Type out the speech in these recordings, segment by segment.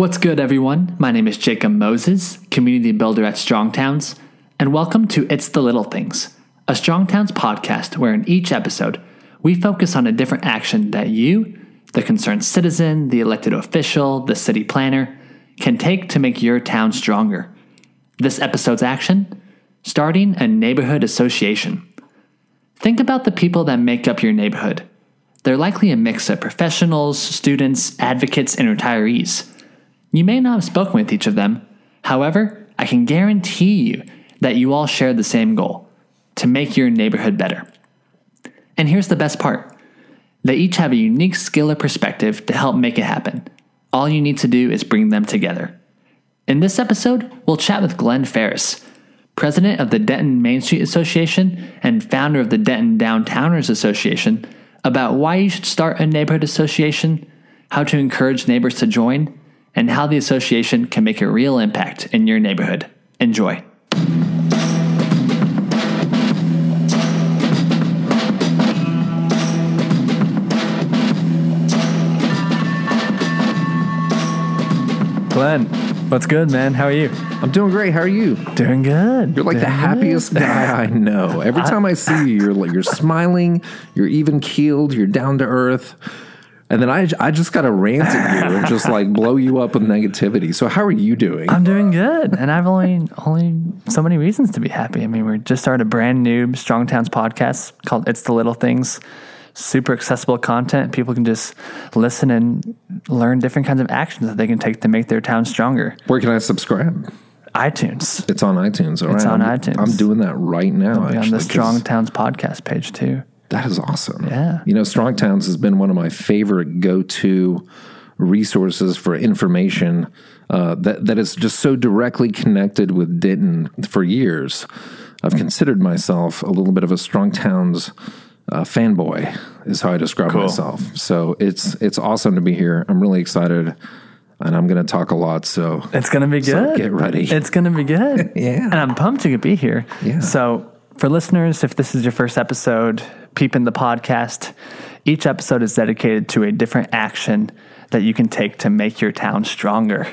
What's good, everyone? My name is Jacob Moses, community builder at Strongtowns, and welcome to It's the Little Things, a Strongtowns podcast where in each episode, we focus on a different action that you, the concerned citizen, the elected official, the city planner, can take to make your town stronger. This episode's action? Starting a neighborhood association. Think about the people that make up your neighborhood. They're likely a mix of professionals, students, advocates, and retirees. You may not have spoken with each of them. However, I can guarantee you that you all share the same goal, to make your neighborhood better. And here's the best part. They each have a unique skill or perspective to help make it happen. All you need to do is bring them together. In this episode, we'll chat with Glenn Ferris, president of the Denton Main Street Association and founder of the Denton Downtowners Association, about why you should start a neighborhood association, how to encourage neighbors to join, and how the association can make a real impact in your neighborhood. Enjoy. Glenn, what's good, man? How are you? I'm doing great. How are you? Doing good. You're like the happiest guy I know. Every time I see you, you're smiling, you're even keeled, you're down to earth. And then I just got to rant at you and just like blow you up with negativity. So how are you doing? I'm doing good. And I've only so many reasons to be happy. I mean, we just started a brand new Strongtowns podcast called It's the Little Things. Super accessible content. People can just listen and learn different kinds of actions that they can take to make their town stronger. Where can I subscribe? iTunes. It's on iTunes. All it's right. on iTunes. I'm doing that right now. It'll be on the Strongtowns podcast page too. That is awesome. Yeah. You know, Strongtowns has been one of my favorite go-to resources for information that is just so directly connected with Denton for years. I've considered myself a little bit of a Strongtowns fanboy is how I describe myself. So it's awesome to be here. I'm really excited. And I'm going to talk a lot, so it's going to be good. So get ready. It's going to be good. Yeah. And I'm pumped you could be here. Yeah. So for listeners, if this is your first episode, peep in the podcast. Each episode is dedicated to a different action that you can take to make your town stronger.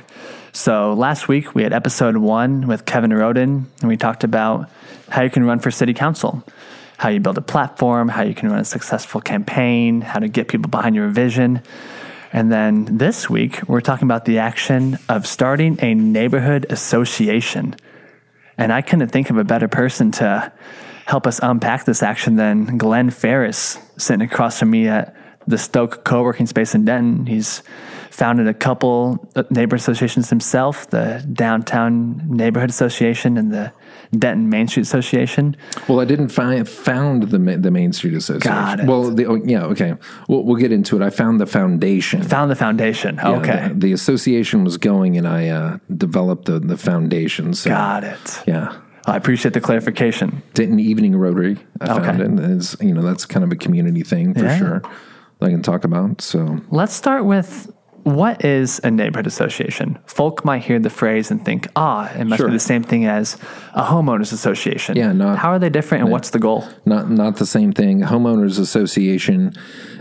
So last week we had episode 1 with Kevin Roden, and we talked about how you can run for city council, how you build a platform, how you can run a successful campaign, how to get people behind your vision. And then this week, we're talking about the action of starting a neighborhood association. And I couldn't think of a better person to help us unpack this action than Glenn Ferris, sitting across from me at the Stoke co-working space in Denton. He's founded a couple neighbor associations himself, the Downtown Neighborhood Association and the Denton Main Street Association. Well, I didn't found the Main Street Association. Got it. Well, okay. We'll get into it. I found the foundation. Found the foundation. Okay. The association was going, and I developed the foundation. So, got it. Yeah. I appreciate the clarification. Denton Evening Rotary. I found it. It's, that's kind of a community thing for sure that I can talk about. So let's start with, what is a neighborhood association? Folk might hear the phrase and think, it must be the same thing as a homeowners association. Yeah, how are they different, and what's the goal? Not the same thing. Homeowners association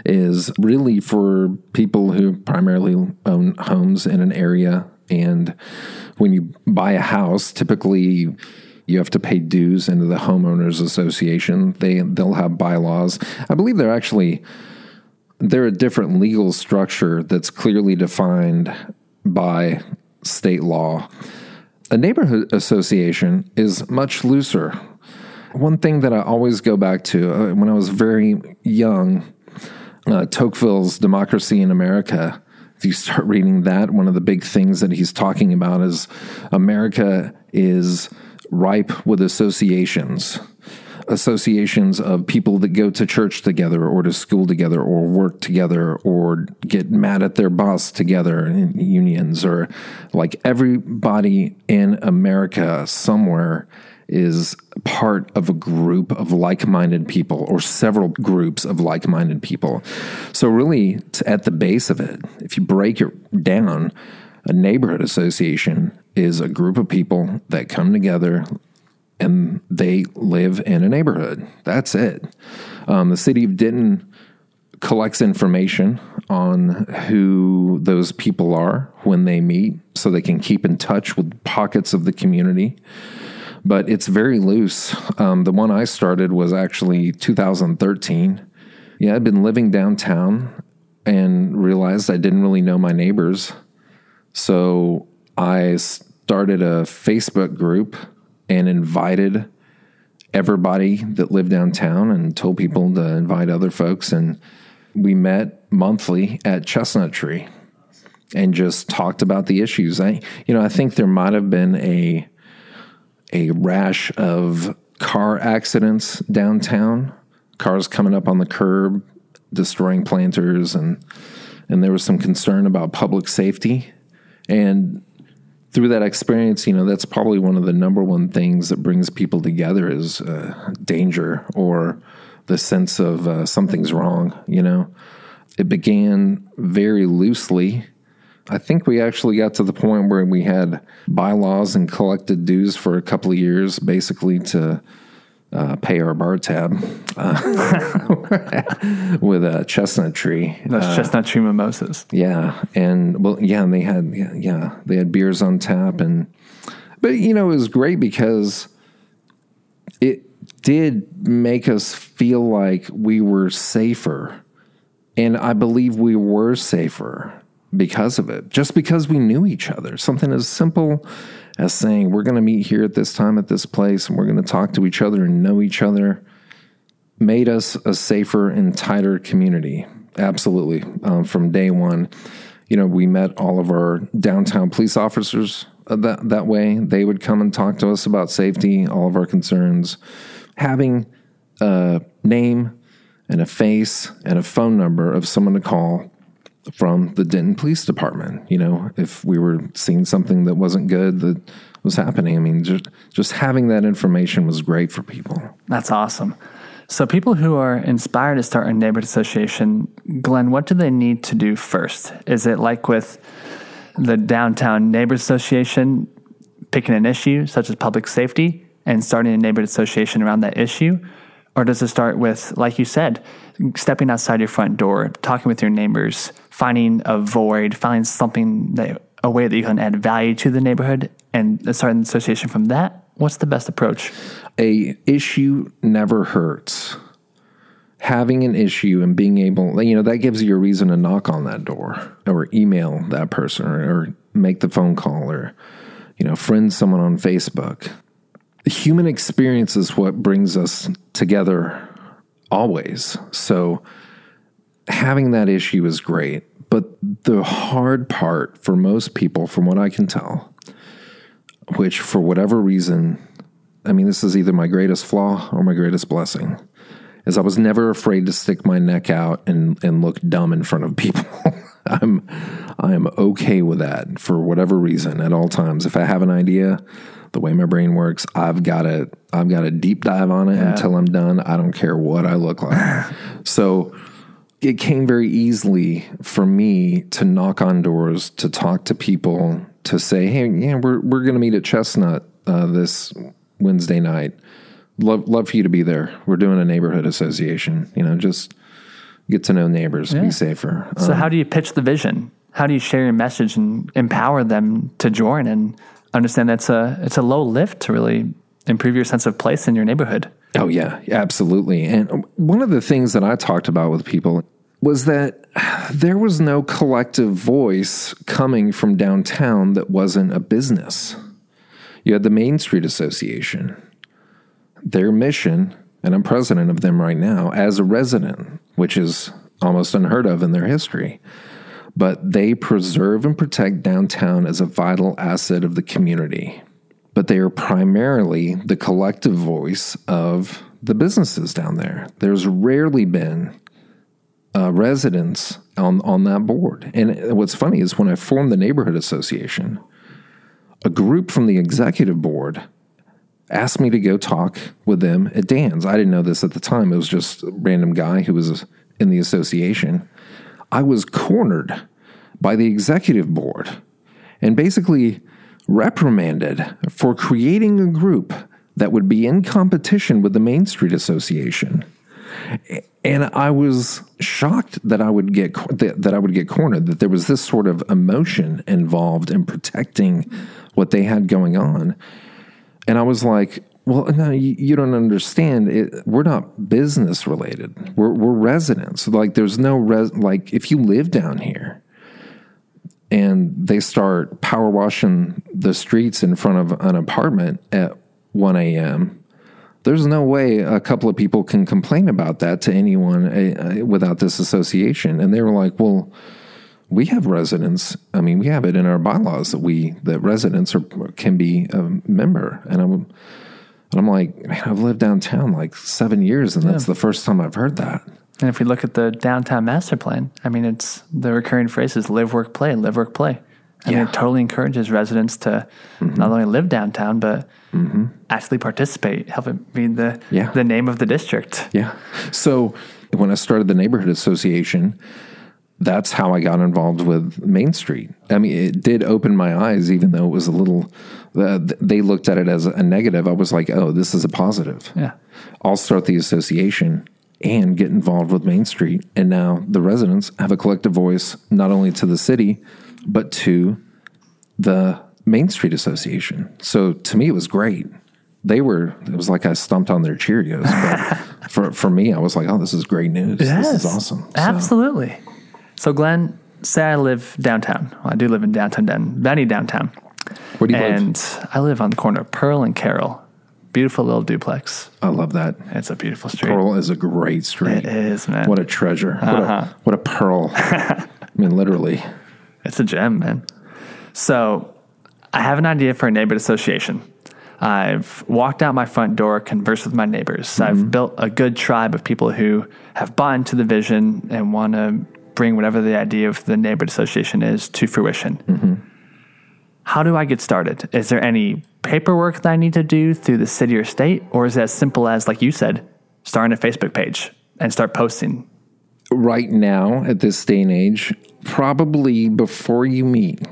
is really for people who primarily own homes in an area, and when you buy a house, typically you have to pay dues into the homeowners association. They'll have bylaws. I believe they're a different legal structure that's clearly defined by state law. A neighborhood association is much looser. One thing that I always go back to, when I was very young, Tocqueville's Democracy in America, if you start reading that, one of the big things that he's talking about is America is ripe with associations of people that go to church together or to school together or work together or get mad at their boss together in unions, or like everybody in America somewhere is part of a group of like-minded people or several groups of like-minded people. So really, at the base of it, if you break it down, a neighborhood association is a group of people that come together and they live in a neighborhood. That's it. The city of Denton collects information on who those people are when they meet so they can keep in touch with pockets of the community. But it's very loose. The one I started was actually 2013. Yeah, I'd been living downtown and realized I didn't really know my neighbors. So I started a Facebook group and invited everybody that lived downtown and told people to invite other folks. And we met monthly at Chestnut Tree and just talked about the issues. I think there might have been a rash of car accidents downtown, cars coming up on the curb, destroying planters, and there was some concern about public safety. And through that experience, that's probably one of the number one things that brings people together is danger or the sense of something's wrong, It began very loosely. I think we actually got to the point where we had bylaws and collected dues for a couple of years, basically to pay our bar tab with a Chestnut Tree. Those Chestnut Tree mimosas. Yeah, and they had beers on tap, but it was great because it did make us feel like we were safer, and I believe we were safer because of it, just because we knew each other. Something as simple as saying, we're going to meet here at this time at this place, and we're going to talk to each other and know each other, made us a safer and tighter community. Absolutely. From day one, we met all of our downtown police officers that way. They would come and talk to us about safety, all of our concerns. Having a name and a face and a phone number of someone to call from the Denton Police Department, if we were seeing something that wasn't good that was happening. I mean, just having that information was great for people. That's awesome. So people who are inspired to start a neighborhood association, Glenn, what do they need to do first? Is it like with the Downtown Neighborhood Association, picking an issue such as public safety and starting a neighborhood association around that issue? Or does it start with, like you said, stepping outside your front door, talking with your neighbors, finding a void, finding something a way that you can add value to the neighborhood and starting an association from that? What's the best approach? A issue never hurts. Having an issue and being able, that gives you a reason to knock on that door or email that person or make the phone call or, friend someone on Facebook. The human experience is what brings us together always. So having that issue is great. But the hard part for most people, from what I can tell, which for whatever reason, this is either my greatest flaw or my greatest blessing, is I was never afraid to stick my neck out and look dumb in front of people. I am okay with that for whatever reason at all times. If I have an idea, the way my brain works, I've got to deep dive on it until I'm done. I don't care what I look like. So it came very easily for me to knock on doors, to talk to people, to say, hey, we're going to meet at Chestnut this Wednesday night. Love for you to be there. We're doing a neighborhood association. Just get to know neighbors, be safer. So how do you pitch the vision? How do you share your message and empower them to join and understand it's a low lift to really improve your sense of place in your neighborhood? Oh, yeah, absolutely. And one of the things that I talked about with people was that there was no collective voice coming from downtown that wasn't a business. You had the Main Street Association. Their mission, and I'm president of them right now, as a resident, which is almost unheard of in their history. But they preserve and protect downtown as a vital asset of the community. But they are primarily the collective voice of the businesses down there. There's rarely been residents on that board. And what's funny is when I formed the neighborhood association, a group from the executive board asked me to go talk with them at Dan's. I didn't know this at the time. It was just a random guy who was in the association. I was cornered by the executive board and basically reprimanded for creating a group that would be in competition with the Main Street Association. And I was shocked that I would get cornered, that there was this sort of emotion involved in protecting what they had going on. And I was like, well, no, you don't understand. We're not business related. We're residents. Like, there's no like, if you live down here and they start power washing the streets in front of an apartment at 1 a.m., there's no way a couple of people can complain about that to anyone without this association. And they were like, well, we have residents. I mean, we have it in our bylaws that residents can be a member. And I'm like, man, I've lived downtown like 7 years, and that's the first time I've heard that. And if we look at the downtown master plan, I mean, it's the recurring phrase is live, work, play, live, work, play. I mean, it totally encourages residents to not only live downtown, but actually participate, help it be the name of the district. Yeah. So when I started the neighborhood association, that's how I got involved with Main Street. I mean, it did open my eyes, even though it was a little, they looked at it as a negative. I was like, oh, this is a positive. Yeah. I'll start the association and get involved with Main Street. And now the residents have a collective voice, not only to the city, but to the Main Street Association. So to me, it was great. It was like I stomped on their Cheerios. But for me, I was like, oh, this is great news. Yes, this is awesome. Absolutely. So Glenn, say I live downtown. Well, I do live in downtown Denton, Benny downtown. Where do you live? And I live on the corner of Pearl and Carroll. Beautiful little duplex. I love that. It's a beautiful street. Pearl is a great street. It is, man. What a treasure. What a pearl. I mean, literally. It's a gem, man. So I have an idea for a neighborhood association. I've walked out my front door, conversed with my neighbors. I've built a good tribe of people who have bought into the vision and want to bring whatever the idea of the neighborhood association is to fruition. How do I get started? Is there any paperwork that I need to do through the city or state? Or is it as simple as, like you said, starting a Facebook page and start posting? Right now, at this day and age, probably before you meet,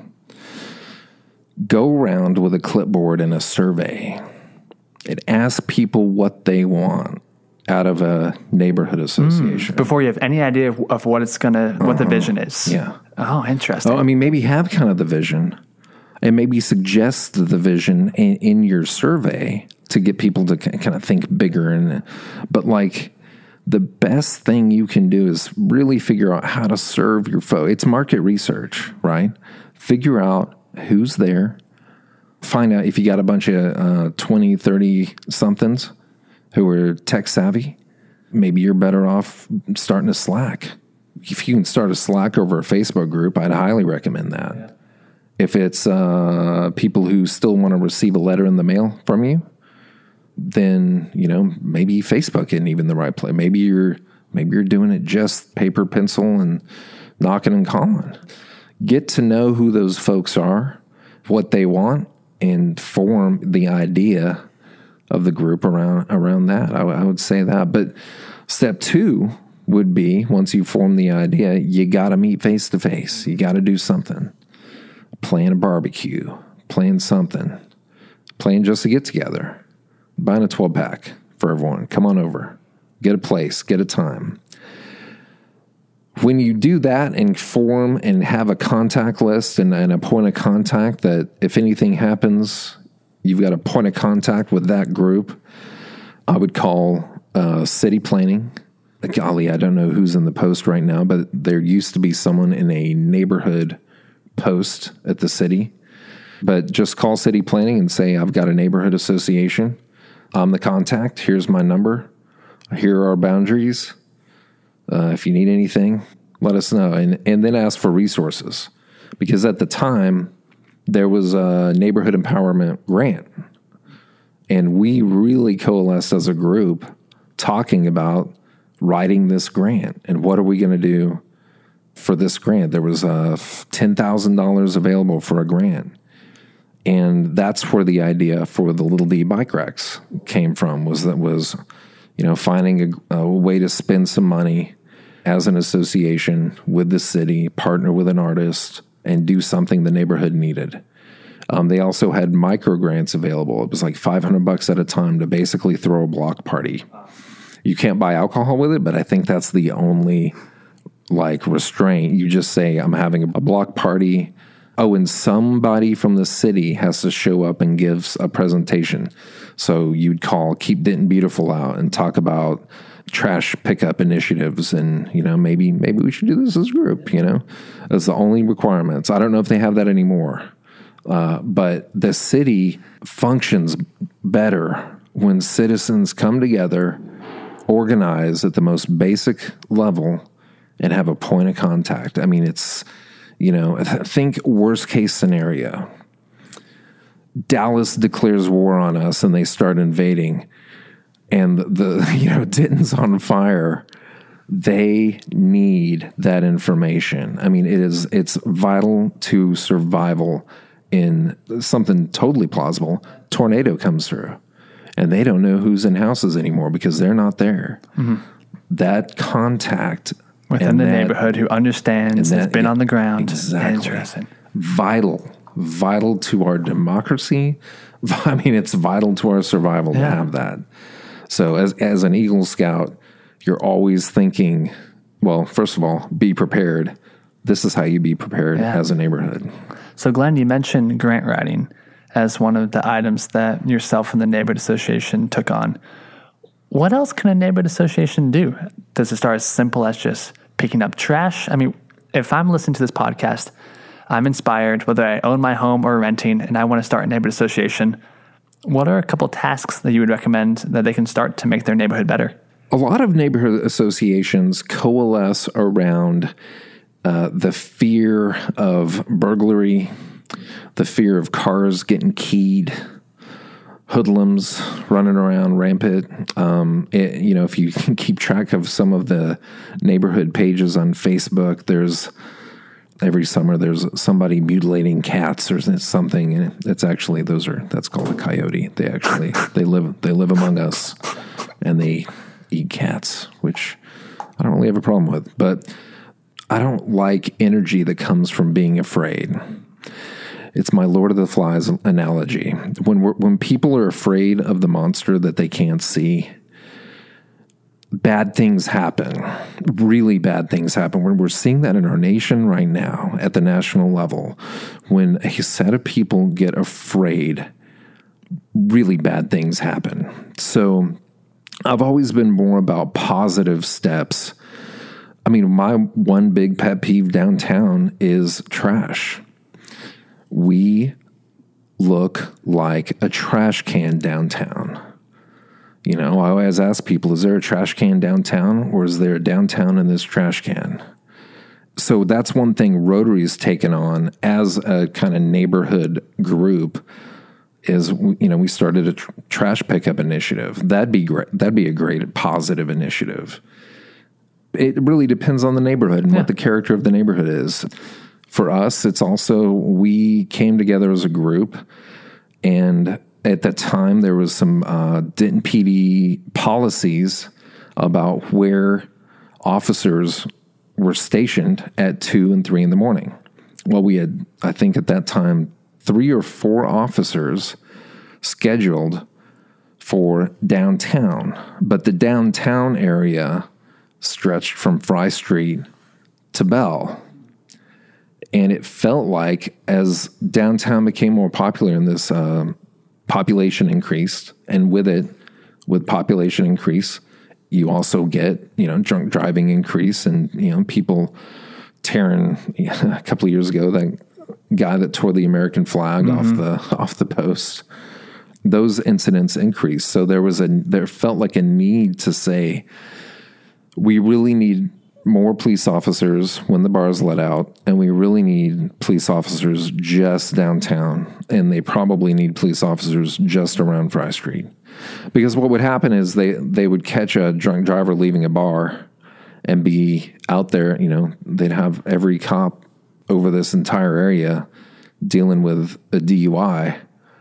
go around with a clipboard and a survey and ask people what they want out of a neighborhood association. Before you have any idea of what it's what the vision is. Yeah. Oh, interesting. Oh, I mean, maybe have kind of the vision and maybe suggest the vision in your survey to get people to kind of think bigger. But like, the best thing you can do is really figure out how to serve your foe. It's market research, right? Figure out who's there. Find out if you got a bunch of 20, 30 somethings who are tech savvy. Maybe you're better off starting a Slack. If you can start a Slack over a Facebook group, I'd highly recommend that. Yeah. If it's people who still want to receive a letter in the mail from you, then, maybe Facebook isn't even the right place. Maybe you're doing it just paper, pencil, and knocking and calling. Get to know who those folks are, what they want, and form the idea of the group around that. I would say that. But step 2 would be, once you form the idea, you got to meet face to face. You got to do something. Plan a barbecue. Plan something. Plan just to get together. Buying a 12-pack for everyone. Come on over. Get a place. Get a time. When you do that and form and have a contact list and a point of contact that if anything happens, you've got a point of contact with that group, I would call city planning. Golly, I don't know who's in the post right now, but there used to be someone in a neighborhood post at the city. But just call city planning and say, I've got a neighborhood association. I'm the contact. Here's my number. Here are our boundaries. If you need anything, let us know. And then ask for resources. Because at the time, there was a neighborhood empowerment grant. And we really coalesced as a group talking about writing this grant. And what are we going to do for this grant? There was $10,000 available for a grant. And that's where the idea for the Little D bike racks came from, was finding a way to spend some money as an association with the city, partner with an artist, and do something the neighborhood needed. They also had micro grants available. It was like $500 at a time to basically throw a block party. You can't buy alcohol with it, but I think that's the only like restraint. You just say, I'm having a block party. Oh, and somebody from the city has to show up and give a presentation. So you'd call Keep Denton Beautiful out and talk about trash pickup initiatives, and maybe we should do this as a group. That's the only requirements. I don't know if they have that anymore, but the city functions better when citizens come together, organize at the most basic level, and have a point of contact. I mean, it's think worst case scenario. Dallas declares war on us and they start invading, and the Denton's on fire. They need that information. I mean, it's vital to survival in something totally plausible. Tornado comes through and they don't know who's in houses anymore because they're not there. Mm-hmm. That contact within the neighborhood who understands, has been on the ground. Exactly. Interesting. Vital to our democracy. I mean, it's vital to our survival to have that. So as an Eagle Scout, you're always thinking, well, first of all, be prepared. This is how you be prepared as a neighborhood. So Glenn, you mentioned grant writing as one of the items that yourself and the neighborhood association took on. What else can a neighborhood association do? Does it start as simple as just picking up trash? I mean, if I'm listening to this podcast, I'm inspired, whether I own my home or renting, and I want to start a neighborhood association. What are a couple tasks that you would recommend that they can start to make their neighborhood better? A lot of neighborhood associations coalesce around the fear of burglary, the fear of cars getting keyed, hoodlums running around rampant. If you can keep track of some of the neighborhood pages on Facebook, every summer there's somebody mutilating cats or something, and it's actually that's called a coyote. They live among us, and they eat cats, which I don't really have a problem with. But I don't like energy that comes from being afraid. It's my Lord of the Flies analogy. When people are afraid of the monster that they can't see, bad things happen. Really bad things happen. We're seeing that in our nation right now at the national level. When a set of people get afraid, really bad things happen. So I've always been more about positive steps. I mean, my one big pet peeve downtown is trash. We look like a trash can downtown. I always ask people, is there a trash can downtown, or is there a downtown in this trash can? So that's one thing Rotary's taken on as a kind of neighborhood group is, we started a trash pickup initiative. That'd be great. That'd be a great positive initiative. It really depends on the neighborhood and what the character of the neighborhood is. For us, it's also, we came together as a group, and at that time there was some Denton PD policies about where officers were stationed at 2 and 3 in the morning. Well, we had, I think at that time, 3 or 4 officers scheduled for downtown, but the downtown area stretched from Fry Street to Bell. And it felt like as downtown became more popular and this population increased, and with population increase, you also get, drunk driving increase and, people tearing, a couple of years ago, that guy that tore the American flag off the post, those incidents increased. So there felt like a need to say, we really need more police officers when the bars let out, and we really need police officers just downtown, and they probably need police officers just around Fry Street. Because what would happen is they would catch a drunk driver leaving a bar and be out there, they'd have every cop over this entire area dealing with a DUI,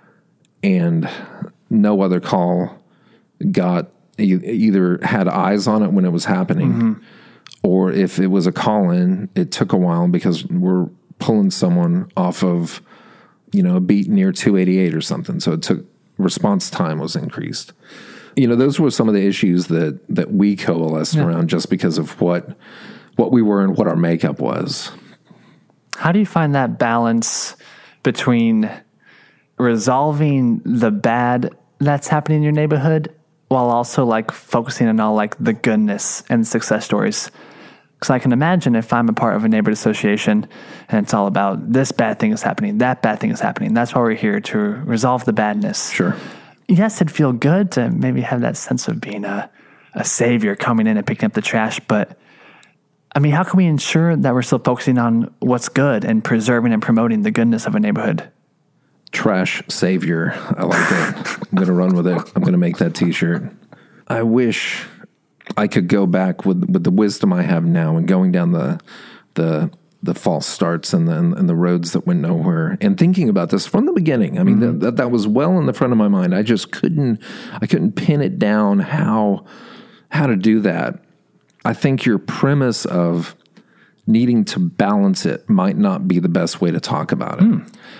and no other call got either had eyes on it when it was happening, or if it was a call-in, it took a while because we're pulling someone off of, a beat near 288 or something. So it took, response time was increased. Those were some of the issues that we coalesced around just because of what we were and what our makeup was. How do you find that balance between resolving the bad that's happening in your neighborhood while also like focusing on all like the goodness and success stories? Because I can imagine if I'm a part of a neighborhood association and it's all about this bad thing is happening, that bad thing is happening. That's why we're here, to resolve the badness. Sure. Yes, it'd feel good to maybe have that sense of being a savior coming in and picking up the trash. But I mean, how can we ensure that we're still focusing on what's good and preserving and promoting the goodness of a neighborhood? Trash savior. I like that. I'm going to run with it. I'm going to make that t-shirt. I wish I could go back with the wisdom I have now and going down the false starts and the roads that went nowhere, and thinking about this from the beginning. I mean, that was well in the front of my mind. I just couldn't pin it down how to do that. I think your premise of needing to balance it might not be the best way to talk about it.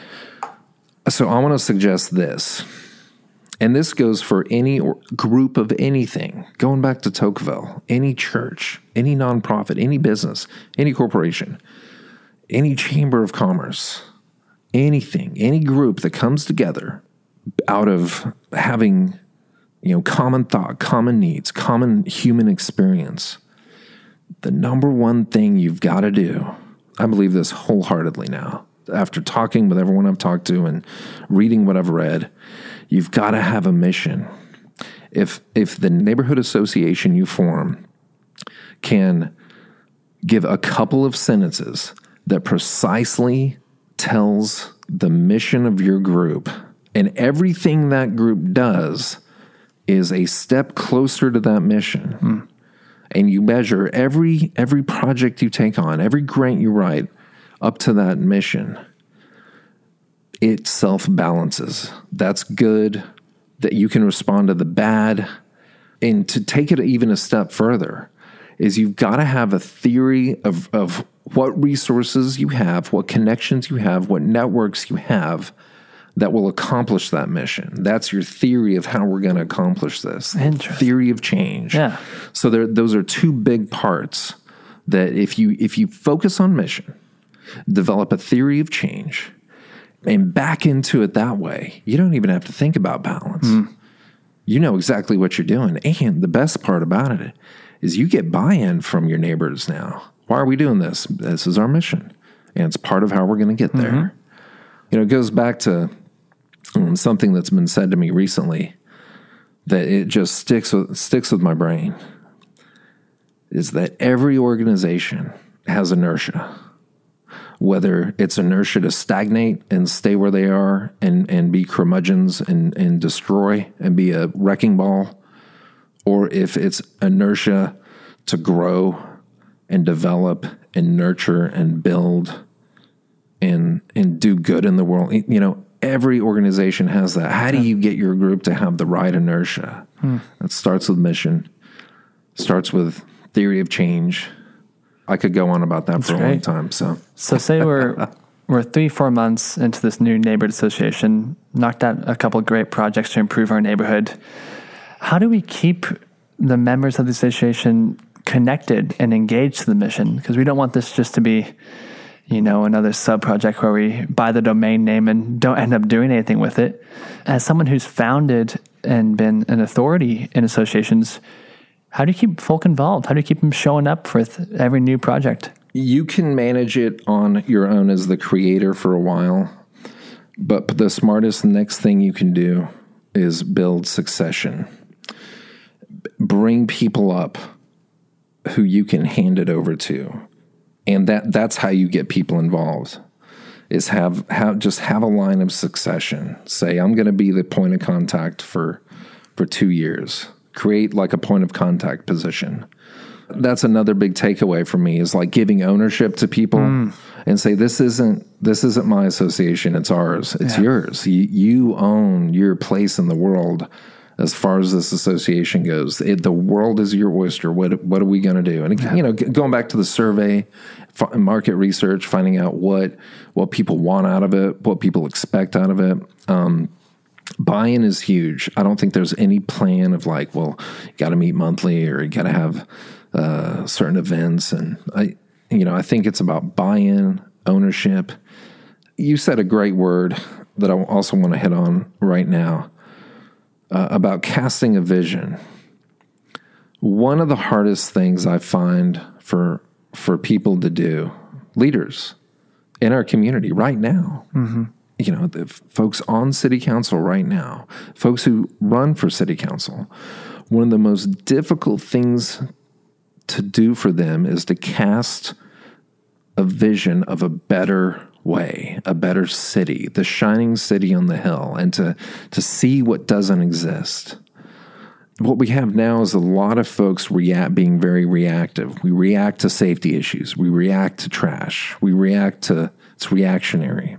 So I want to suggest this. And this goes for any group of anything, going back to Tocqueville, any church, any nonprofit, any business, any corporation, any chamber of commerce, anything, any group that comes together out of having, common thought, common needs, common human experience. The number one thing you've got to do, I believe this wholeheartedly now, after talking with everyone I've talked to and reading what I've read, you've got to have a mission. If the neighborhood association you form can give a couple of sentences that precisely tells the mission of your group, and everything that group does is a step closer to that mission, and you measure every project you take on, every grant you write up to that mission, it self-balances. That's good, that you can respond to the bad. And to take it even a step further is you've got to have a theory of what resources you have, what connections you have, what networks you have that will accomplish that mission. That's your theory of how we're going to accomplish this. Interesting. Theory of change. Yeah. So those are two big parts that if you focus on mission, develop a theory of change, and back into it that way, you don't even have to think about balance. You know exactly what you're doing. And the best part about it is you get buy-in from your neighbors now. Why are we doing this? This is our mission. And it's part of how we're going to get there. It goes back to something that's been said to me recently that it just sticks with my brain, is that every organization has inertia. Whether it's inertia to stagnate and stay where they are and be curmudgeons and destroy and be a wrecking ball, or if it's inertia to grow and develop and nurture and build and do good in the world. Every organization has that. How do you get your group to have the right inertia? It starts with mission, starts with theory of change. I could go on about that for a long time. So say we're 3-4 months into this new neighborhood association, knocked out a couple of great projects to improve our neighborhood. How do we keep the members of the association connected and engaged to the mission? Because we don't want this just to be, another sub-project where we buy the domain name and don't end up doing anything with it. As someone who's founded and been an authority in associations, how do you keep folk involved? How do you keep them showing up for every new project? You can manage it on your own as the creator for a while, but the smartest next thing you can do is build succession. Bring people up who you can hand it over to. And that's how you get people involved, is have a line of succession. Say, I'm going to be the point of contact for 2 years. Create like a point of contact position. That's another big takeaway for me, is like giving ownership to people and say, this isn't my association, it's ours. It's yours. You own your place in the world as far as this association goes. The world is your oyster. What are we going to do? And going back to the survey, market research, finding out what people want out of it, what people expect out of it. Buy-in is huge. I don't think there's any plan of like, well, you got to meet monthly or you got to have certain events. And I think it's about buy-in, ownership. You said a great word that I also want to hit on right now about casting a vision. One of the hardest things I find for people to do, leaders in our community right now, the folks on city council right now, folks who run for city council, one of the most difficult things to do for them is to cast a vision of a better way, a better city, the shining city on the hill, and to see what doesn't exist. What we have now is a lot of folks being very reactive. We react to safety issues. We react to trash. It's reactionary.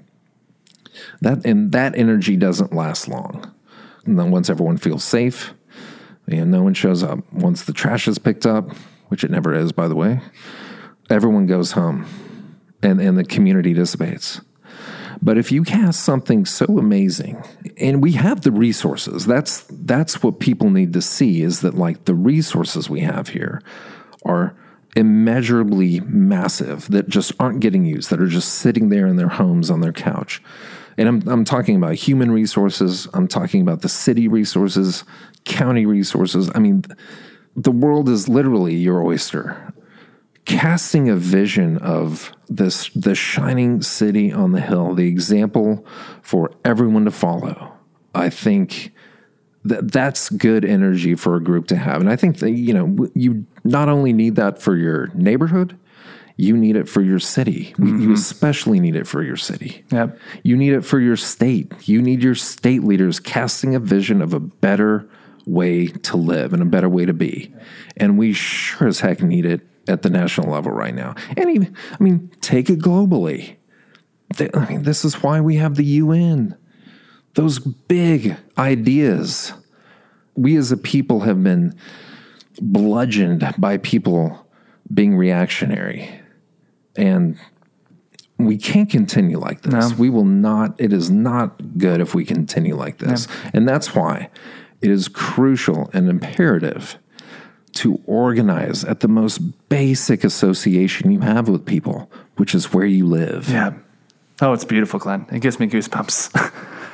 That energy doesn't last long. And then once everyone feels safe, and no one shows up. Once the trash is picked up, which it never is, by the way, everyone goes home, and the community dissipates. But if you cast something so amazing, and we have the resources, that's what people need to see, is that like the resources we have here are immeasurably massive, that just aren't getting used, that are just sitting there in their homes on their couch. And I'm talking about human resources. I'm talking about the city resources, county resources. I mean, the world is literally your oyster. Casting a vision of the shining city on the hill, the example for everyone to follow. I think that's good energy for a group to have. And I think that, you not only need that for your neighborhood, you need it for your city. You especially need it for your city. Yep. You need it for your state. You need your state leaders casting a vision of a better way to live and a better way to be. And we sure as heck need it at the national level right now. And even, take it globally. This is why we have the UN. Those big ideas. We as a people have been bludgeoned by people being reactionary. And we can't continue like this. No. We will not. It is not good if we continue like this. Yeah. And that's why it is crucial and imperative to organize at the most basic association you have with people, which is where you live. Yeah. Oh, it's beautiful, Glenn. It gives me goosebumps.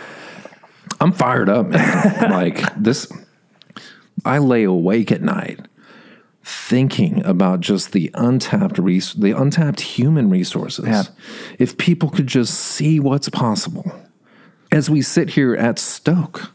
I'm fired up, man. Like this, I lay awake at night thinking about just the untapped human resources. Yeah. If people could just see what's possible. As we sit here at Stoke,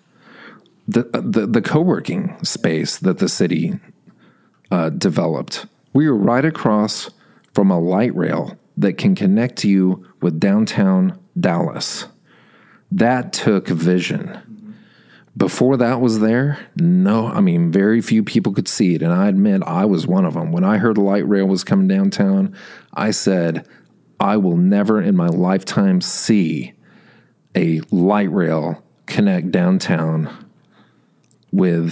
the co-working space that the city developed, we are right across from a light rail that can connect you with downtown Dallas. That took vision. Before that was there, very few people could see it. And I admit I was one of them. When I heard the light rail was coming downtown, I said, I will never in my lifetime see a light rail connect downtown with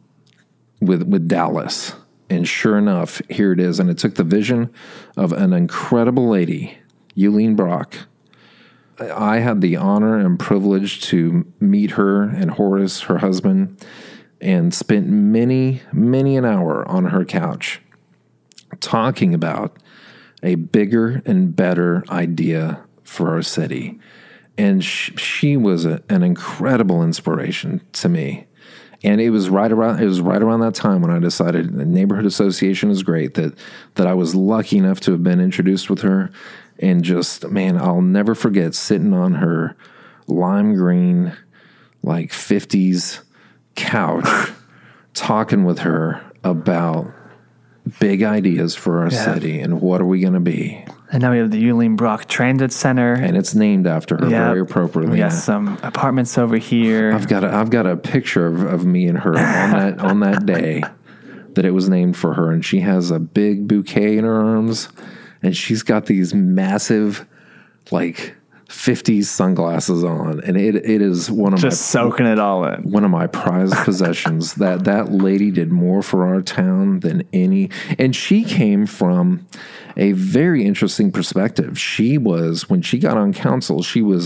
Dallas. And sure enough, here it is. And it took the vision of an incredible lady, Eileen Brock. I had the honor and privilege to meet her and Horace, her husband, and spent many, many an hour on her couch talking about a bigger and better idea for our city. And she was an incredible inspiration to me. And it was right around that time when I decided the neighborhood association is great, that I was lucky enough to have been introduced with her. And just, man, I'll never forget sitting on her lime green, like 50s couch, talking with her about big ideas for our city and what are we going to be. And now we have the Eileen Brock Transit Center. And it's named after her very appropriately. We got some apartments over here. I've got a picture of me and her on that day that it was named for her. And she has a big bouquet in her arms. And she's got these massive, like, 50s sunglasses on. And it is one of just soaking it all in. One of my prized possessions. That lady did more for our town than any. And she came from a very interesting perspective. She was, when she got on council, she was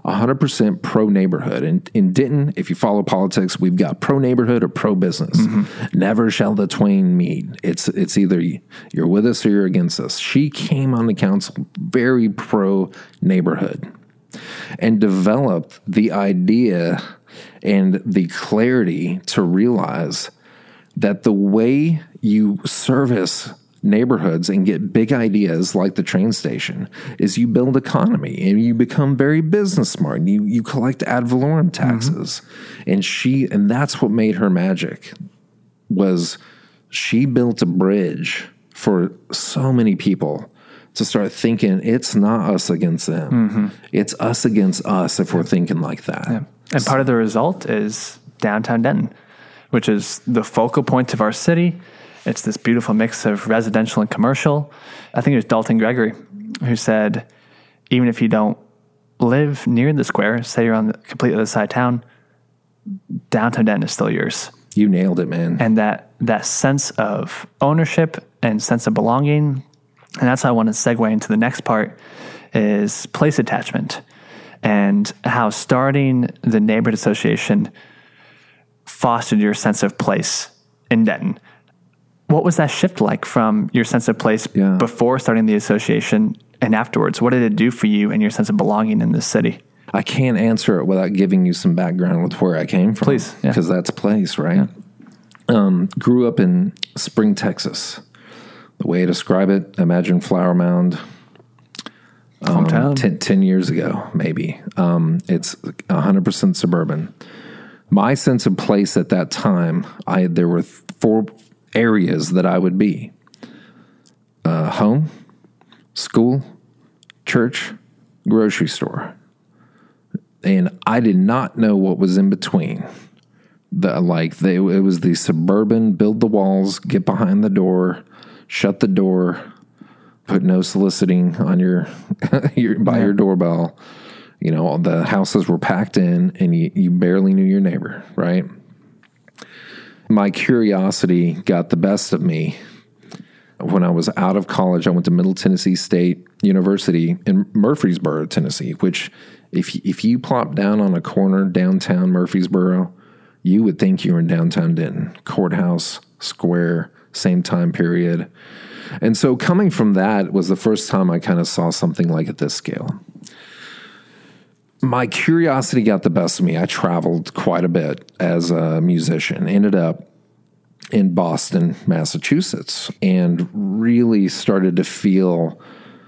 100% pro-neighborhood. And in Denton, if you follow politics, we've got pro-neighborhood or pro-business. Never shall the twain meet. It's either you're with us or you're against us. She came on the council very pro-neighborhood and developed the idea and the clarity to realize that the way you service neighborhoods and get big ideas like the train station is you build economy and you become very business smart and you collect ad valorem taxes. And that's what made her magic, was she built a bridge for so many people to start thinking it's not us against them. It's us against us if we're thinking like that. Yeah. And part of the result is downtown Denton, which is the focal point of our city. It's this beautiful mix of residential and commercial. I think it was Dalton Gregory who said, even if you don't live near the square, say you're on the complete other side of town, downtown Denton is still yours. You nailed it, man. And that sense of ownership and sense of belonging, and that's how I want to segue into the next part, is place attachment, and how starting the neighborhood association fostered your sense of place in Denton. What was that shift like from your sense of place before starting the association and afterwards? What did it do for you and your sense of belonging in this city? I can't answer it without giving you some background with where I came from. Please. Because that's place, right? Yeah. Grew up in Spring, Texas. The way I describe it, imagine Flower Mound. Hometown. 10 years ago, maybe. It's 100% suburban. My sense of place at that time, there were 4 areas that I would be: home, school, church, grocery store. And I did not know what was in between. It was the suburban, build the walls, get behind the door, shut the door, put no soliciting on your doorbell. You know, the houses were packed in and you barely knew your neighbor, right? My curiosity got the best of me. When I was out of college, I went to Middle Tennessee State University in Murfreesboro, Tennessee, which if you plop down on a corner downtown Murfreesboro, you would think you were in downtown Denton. Courthouse, square, same time period. And so coming from that was the first time I kind of saw something like at this scale. My curiosity got the best of me. I traveled quite a bit as a musician, ended up in Boston, Massachusetts, and really started to feel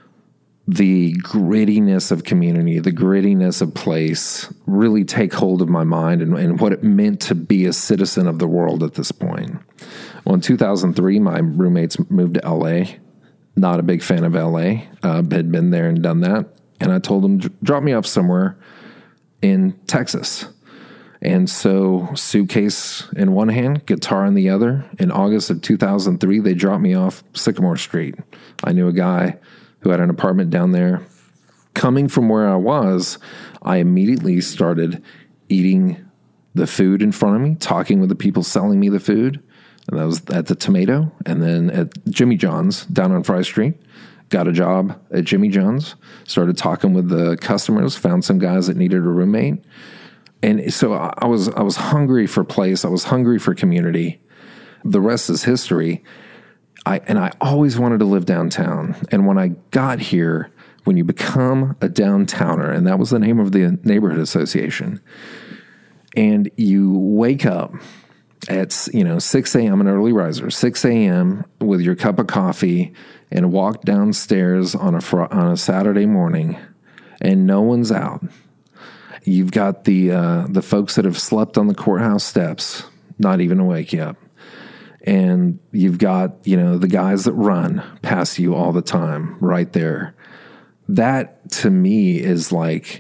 the grittiness of community, the grittiness of place really take hold of my mind and what it meant to be a citizen of the world at this point. Well, in 2003, my roommates moved to LA. Not a big fan of LA. Had been there and done that. And I told them, drop me off somewhere in Texas. And so, suitcase in one hand, guitar in the other. In August of 2003, they dropped me off Sycamore Street. I knew a guy who had an apartment down there. Coming from where I was, I immediately started eating the food in front of me, talking with the people selling me the food. And that was at the Tomato. And then at Jimmy John's down on Fry Street. Got a job at Jimmy John's, started talking with the customers, found some guys that needed a roommate. And so I was hungry for place. I was hungry for community. The rest is history. I always wanted to live downtown. And when I got here, when you become a downtowner, and that was the name of the neighborhood association, and you wake up at 6 a.m., an early riser, 6 a.m. with your cup of coffee and walk downstairs on a Saturday morning and no one's out. You've got the folks that have slept on the courthouse steps, not even awake yet. And you've got, the guys that run past you all the time right there. That to me is like,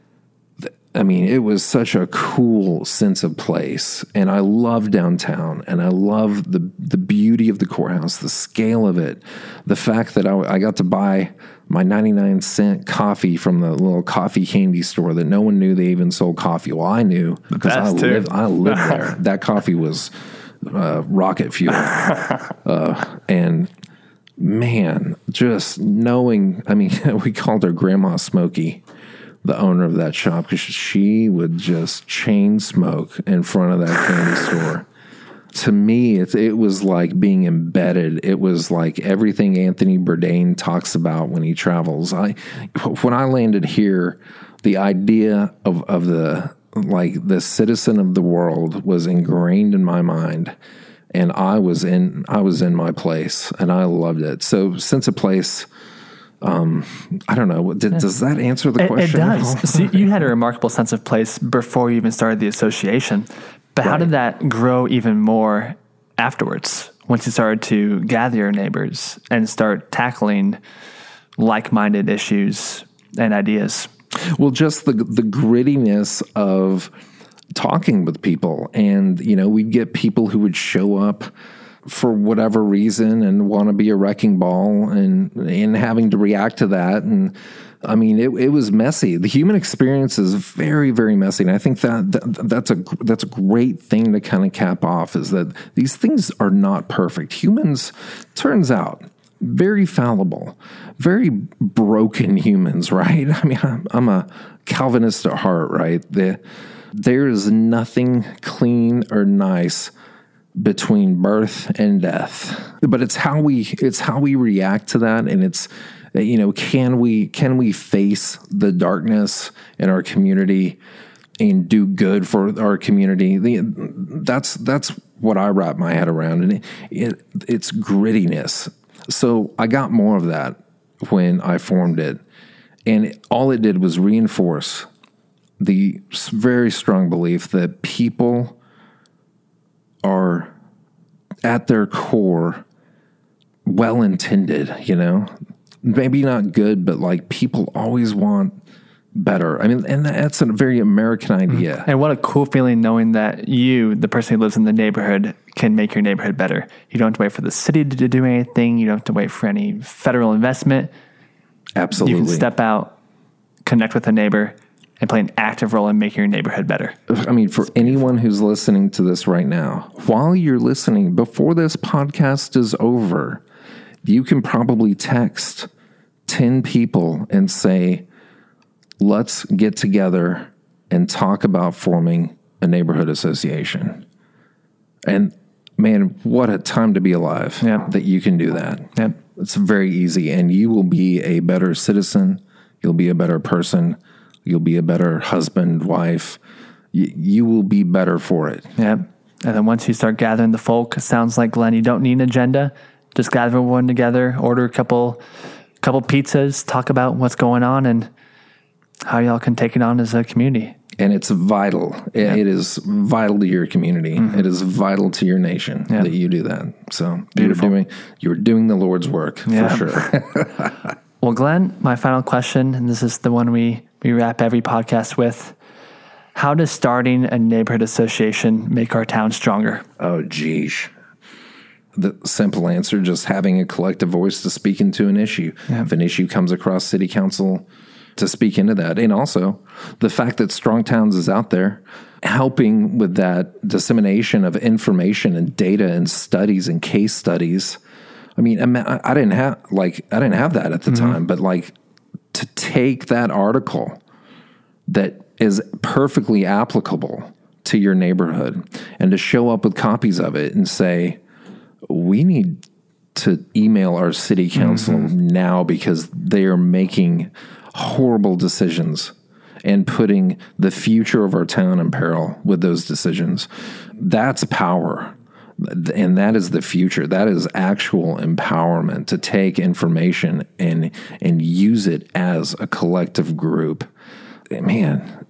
it was such a cool sense of place. And I love downtown, and I love the beauty of the courthouse, the scale of it, the fact that I got to buy my 99-cent coffee from the little coffee candy store that no one knew they even sold coffee. Well, I knew because I lived there. That coffee was rocket fuel. And man, just knowing, we called her Grandma Smokey. the owner of that shop, because she would just chain smoke in front of that candy store. To me, it was like being embedded. It was like everything Anthony Bourdain talks about when he travels. When I landed here, the idea of the citizen of the world was ingrained in my mind, and I was in my place, and I loved it. So sense of place. I don't know. Does that answer the question? It does. So you had a remarkable sense of place before you even started the association. But how did that grow even more afterwards, once you started to gather your neighbors and start tackling like-minded issues and ideas? Well, just the grittiness of talking with people. And, we'd get people who would show up for whatever reason and want to be a wrecking ball and having to react to that. And I mean, it was messy. The human experience is very, very messy. And I think that's a great thing to kind of cap off, is that these things are not perfect. Humans, turns out, very fallible, very broken humans, right? I mean, I'm a Calvinist at heart, right? There is nothing clean or nice between birth and death, but it's how we react to that. And it's, can we face the darkness in our community and do good for our community? That's what I wrap my head around, and it's grittiness. So I got more of that when I formed it, and all it did was reinforce the very strong belief that people are at their core well-intended, maybe not good, but like people always want better. I mean, and that's a very American idea. And what a cool feeling knowing that you, the person who lives in the neighborhood, can make your neighborhood better. You don't have to wait for the city to do anything. You don't have to wait for any federal investment. Absolutely. You can step out, connect with a neighbor, and play an active role in making your neighborhood better. I mean, for anyone who's listening to this right now, while you're listening, before this podcast is over, you can probably text 10 people and say, let's get together and talk about forming a neighborhood association. And man, what a time to be alive that you can do that. Yep. It's very easy, and you will be a better citizen. You'll be a better person. You'll be a better husband, wife. You will be better for it. Yep. And then once you start gathering the folk, it sounds like, Glenn, you don't need an agenda. Just gather everyone together, order a couple pizzas, talk about what's going on and how y'all can take it on as a community. And it's vital. It is vital to your community. Mm-hmm. It is vital to your nation that you do that. So you're doing the Lord's work for sure. Well, Glenn, my final question, and this is the one we wrap every podcast with. How does starting a neighborhood association make our town stronger? Oh, geez. The simple answer, just having a collective voice to speak into an issue. Yeah. If an issue comes across city council, to speak into that. And also the fact that Strong Towns is out there helping with that dissemination of information and data and studies and case studies. I mean, I didn't have that at the time, but like to take that article that is perfectly applicable to your neighborhood and to show up with copies of it and say, we need to email our city council now because they are making horrible decisions and putting the future of our town in peril with those decisions. That's power. And that is the future. That is actual empowerment to take information and use it as a collective group. Man,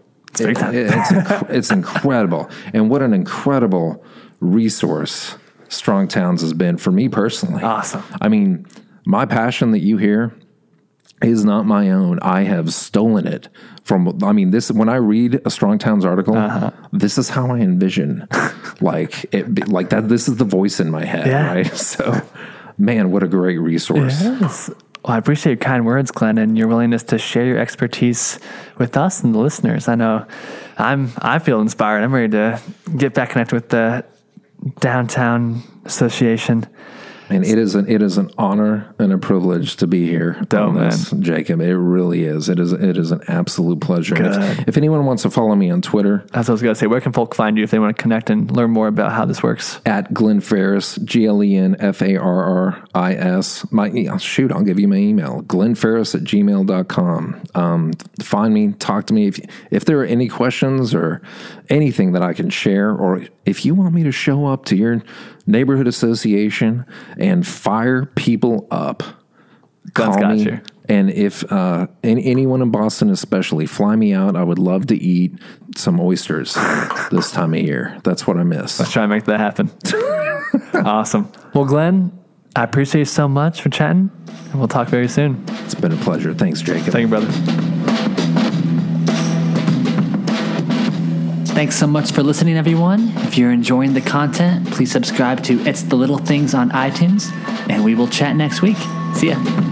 it's incredible. And what an incredible resource Strong Towns has been for me personally. Awesome. I mean, my passion that you hear is not my own. I have stolen it from, when I read a Strong Towns article, this is how I envision that. This is the voice in my head, right? So, man, what a great resource. Yes. Well, I appreciate your kind words, Glenn, and your willingness to share your expertise with us and the listeners. I know I feel inspired. I'm ready to get back connected with the Downtown Association. And it is an honor and a privilege to be here on this, Jacob. It really is. It is an absolute pleasure. If anyone wants to follow me on Twitter, that's what I was going to say. Where can folk find you if they want to connect and learn more about how this works? At Glenn Farris, GlenFarris. I'll give you my email, glennfarris@gmail.com. Find me, talk to me. If there are any questions or anything that I can share, or if you want me to show up to your neighborhood association and fire people up, call me. You. And if anyone in Boston especially, fly me out. I would love to eat some oysters this time of year. That's what I miss. Let's try and make that happen. Awesome. Well, Glenn, I appreciate you so much for chatting, and we'll talk very soon. It's been a pleasure. Thanks, Jacob. Thank you, brother. Thanks so much for listening, everyone. If you're enjoying the content, please subscribe to It's the Little Things on iTunes, and we will chat next week. See ya.